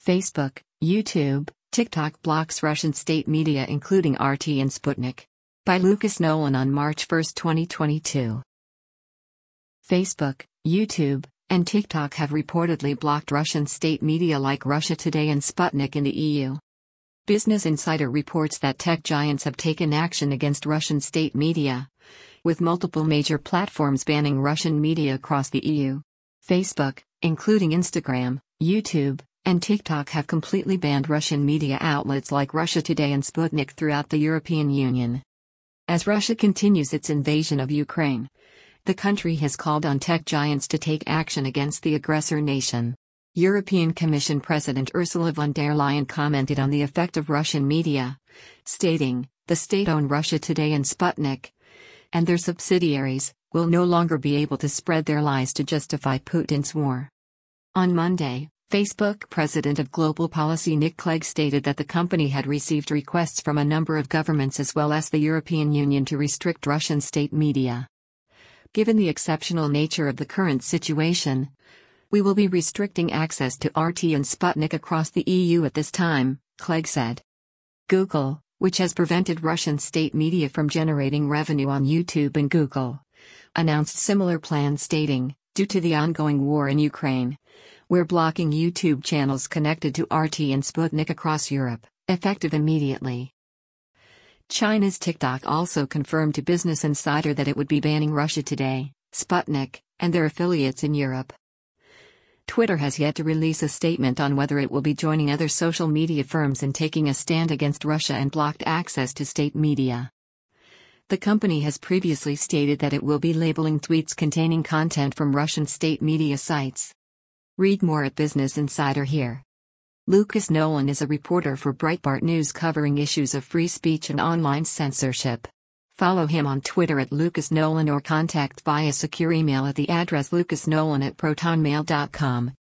Facebook, YouTube, TikTok blocks Russian state media including RT and Sputnik. By Lucas Nolan on March 1, 2022. Facebook, YouTube, and TikTok have reportedly blocked Russian state media like Russia Today and Sputnik in the EU. Business Insider reports that tech giants have taken action against Russian state media, with multiple major platforms banning Russian media across the EU. Facebook, including Instagram, YouTube, and TikTok have completely banned Russian media outlets like Russia Today and Sputnik throughout the European Union. As Russia continues its invasion of Ukraine, the country has called on tech giants to take action against the aggressor nation. European Commission President Ursula von der Leyen commented on the effect of Russian media, stating, "The state-owned Russia Today and Sputnik, and their subsidiaries, will no longer be able to spread their lies to justify Putin's war." On Monday, Facebook President of Global Policy Nick Clegg stated that the company had received requests from a number of governments as well as the European Union to restrict Russian state media. "Given the exceptional nature of the current situation, we will be restricting access to RT and Sputnik across the EU at this time," Clegg said. Google, which has prevented Russian state media from generating revenue on YouTube and Google, announced similar plans stating, "Due to the ongoing war in Ukraine, we're blocking YouTube channels connected to RT and Sputnik across Europe, effective immediately." China's TikTok also confirmed to Business Insider that it would be banning Russia Today, Sputnik, and their affiliates in Europe. Twitter has yet to release a statement on whether it will be joining other social media firms in taking a stand against Russia and blocked access to state media. The company has previously stated that it will be labeling tweets containing content from Russian state media sites. Read more at Business Insider here. Lucas Nolan is a reporter for Breitbart News covering issues of free speech and online censorship. Follow him on Twitter at Lucas Nolan or contact via secure email at the address lucasnolan@protonmail.com.